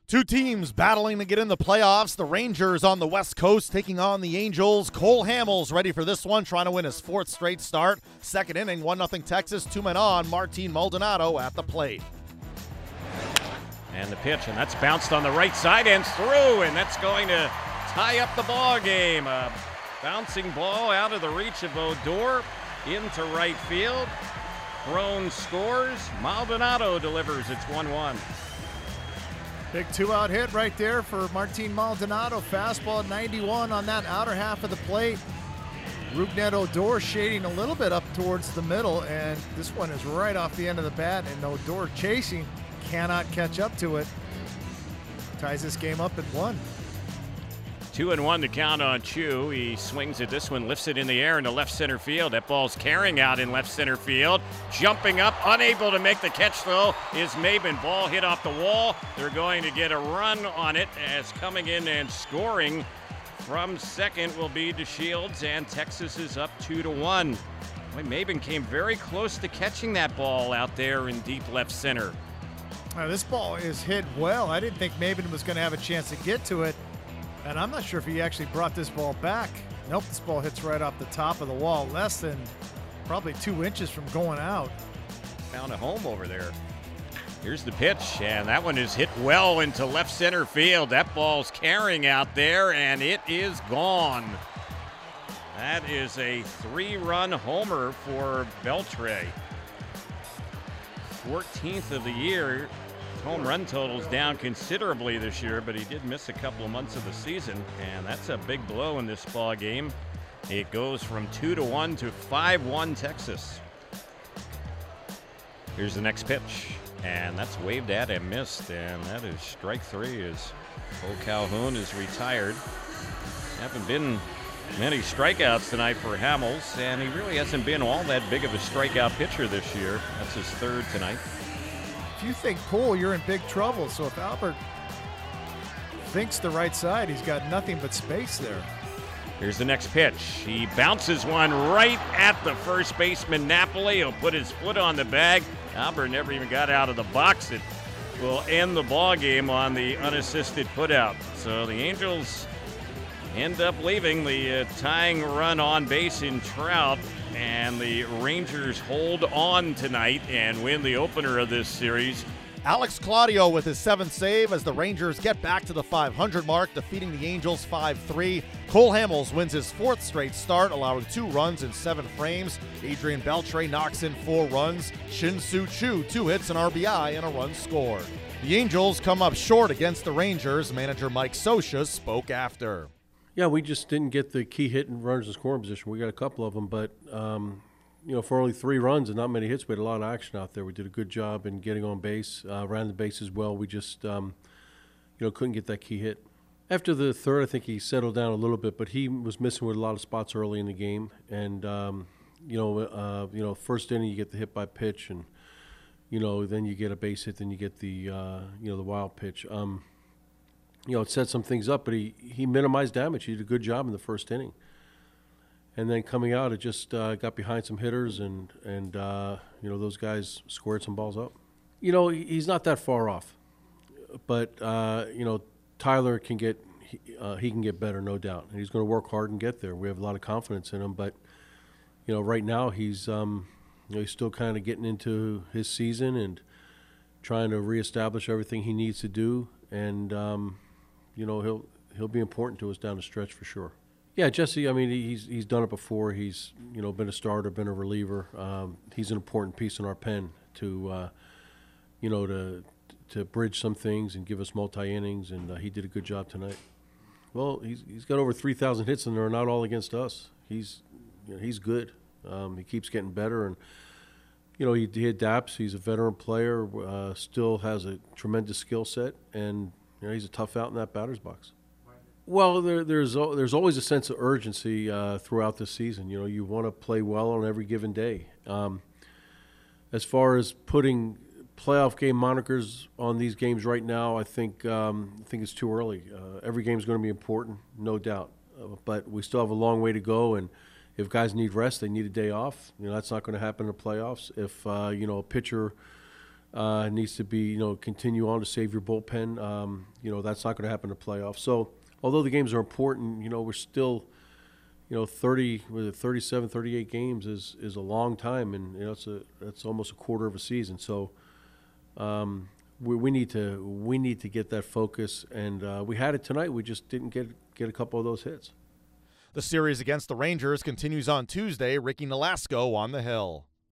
Two teams battling to get in the playoffs. The Rangers on the West Coast taking on the Angels. Cole Hamels ready for this one, trying to win his fourth straight start. Second inning, 1-0 Texas, 2 men on. Martin Maldonado at the plate. And the pitch, and that's bounced on the right side and through, and that's going to tie up the ball game. A bouncing ball out of the reach of Odor into right field. Crone scores. Maldonado delivers. It's 1-1. Big two-out hit right there for Martin Maldonado. Fastball at 91 on that outer half of the plate. Rougned Odor shading a little bit up towards the middle, and this one is right off the end of the bat, and Odor chasing, cannot catch up to it. Ties this game up at 1. 2-1 to count on Chu. He swings at this one, lifts it in the air into left center field. That ball's carrying out in left center field. Jumping up, unable to make the catch though, is Maben. Ball hit off the wall. They're going to get a run on it as coming in and scoring from second will be DeShields, and Texas is up 2-1. Boy, Maben came very close to catching that ball out there in deep left center. This ball is hit well. I didn't think Maben was going to have a chance to get to it. And I'm not sure if he actually brought this ball back. Nope, this ball hits right off the top of the wall, less than probably 2 inches from going out. Found a home over there. Here's the pitch, and that one is hit well into left center field. That ball's carrying out there, and it is gone. That is a 3-run homer for Beltre. 14th of the year. Home run total's down considerably this year, but he did miss a couple of months of the season, and that's a big blow in this ball game. It goes from 2-1 to 5-1 Texas. Here's the next pitch, and that's waved at and missed, and that is strike 3 as Cole Calhoun is retired. Haven't been many strikeouts tonight for Hamels, and he really hasn't been all that big of a strikeout pitcher this year. That's his third tonight. If you think Cole, you're in big trouble. So if Albert thinks the right side, he's got nothing but space there. Here's the next pitch. He bounces one right at the first baseman, Napoli. He'll put his foot on the bag. Albert never even got out of the box. It will end the ball game on the unassisted putout. So the Angels end up leaving the tying run on base in Trout, and the Rangers hold on tonight and win the opener of this series. Alex Claudio with his 7th save as the Rangers get back to the 500 mark, defeating the Angels 5-3. Cole Hamels wins his 4th straight start, allowing 2 runs in 7 frames. Adrian Beltre knocks in 4 runs. Shin-Soo Choo, 2 hits, an RBI, and a run scored. The Angels come up short against the Rangers. Manager Mike Scioscia spoke after. Yeah, we just didn't get the key hit and runners in scoring position. We got a couple of them, but for only 3 runs and not many hits, we had a lot of action out there. We did a good job in getting on base, ran the bases well. We just, couldn't get that key hit. After the third, I think he settled down a little bit, but he was missing with a lot of spots early in the game. And first inning you get the hit by pitch, and then you get a base hit, then you get the the wild pitch. It set some things up, but he minimized damage. He did a good job in the first inning. And then coming out, it just got behind some hitters, and those guys squared some balls up. He's not that far off, but Tyler can get he can get better, no doubt, and he's going to work hard and get there. We have a lot of confidence in him, but right now he's he's still kind of getting into his season and trying to reestablish everything he needs to do, and he'll be important to us down the stretch for sure. Yeah, Jesse, I mean, he's done it before. He's, been a starter, been a reliever. He's an important piece in our pen to bridge some things and give us multi-innings, and he did a good job tonight. Well, he's got over 3,000 hits, and they're not all against us. He's good. He keeps getting better, and, he adapts. He's a veteran player, still has a tremendous skill set, and he's a tough out in that batter's box. Well, there's always a sense of urgency throughout the season. You want to play well on every given day. As far as putting playoff game monikers on these games right now, I think it's too early. Every game is going to be important, no doubt. But we still have a long way to go, and if guys need rest, they need a day off. That's not going to happen in the playoffs. If a pitcher needs to be, continue on to save your bullpen. That's not going to happen in the playoffs. So although the games are important, we're still, 37, 38 games is a long time, and that's almost a quarter of a season. So we need to get that focus, and we had it tonight. We just didn't get a couple of those hits. The series against the Rangers continues on Tuesday. Ricky Nolasco on the hill.